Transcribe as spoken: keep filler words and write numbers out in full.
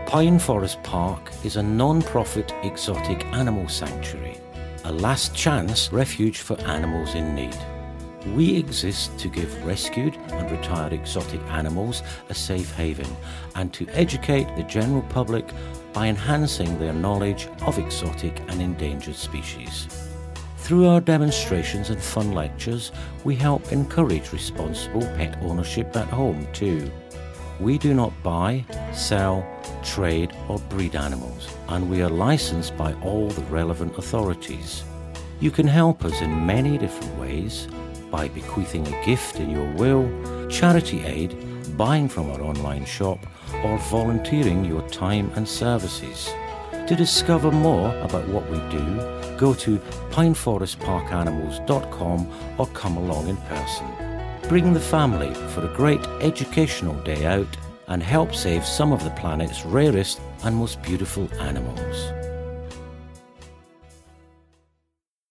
Pine Forest Park is a non-profit exotic animal sanctuary, a last chance refuge for animals in need. We exist to give rescued and retired exotic animals a safe haven and to educate the general public by enhancing their knowledge of exotic and endangered species. Through our demonstrations and fun lectures, we help encourage responsible pet ownership at home too. We do not buy, sell, trade or breed animals, and we are licensed by all the relevant authorities. You can help us in many different ways by bequeathing a gift in your will, charity aid, buying from our online shop, or volunteering your time and services. To discover more about what we do, go to pine forest park animals dot com or come along in person. Bring the family for a great educational day out and help save some of the planet's rarest and most beautiful animals.